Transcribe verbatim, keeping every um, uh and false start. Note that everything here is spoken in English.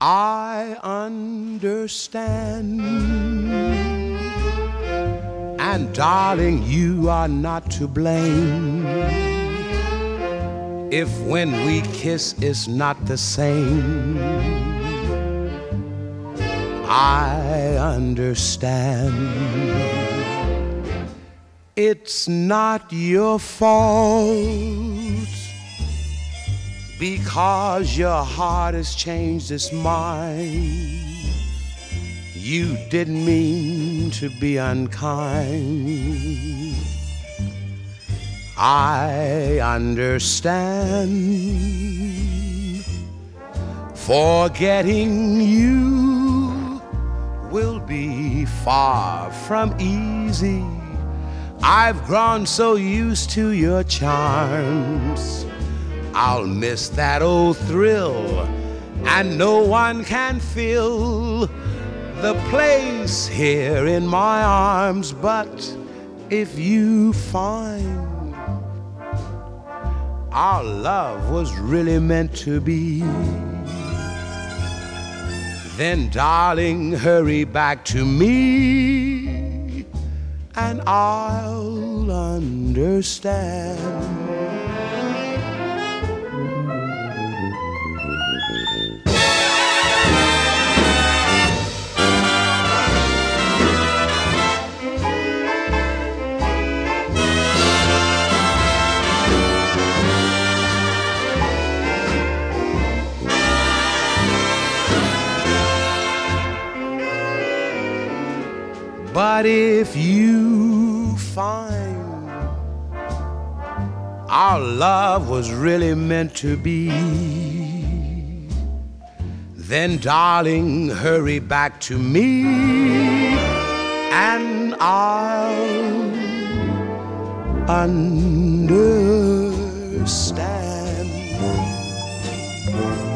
I understand. And darling, you are not to blame if when we kiss it's not the same. I understand. It's not your fault because your heart has changed its mind. You didn't mean to be unkind. I understand. Forgetting you will be far from easy. I've grown so used to your charms. I'll miss that old thrill, and no one can fill the place here in my arms. But if you find our love was really meant to be, then darling, hurry back to me and I'll understand. But if you find our love was really meant to be, then darling, hurry back to me and I'll understand.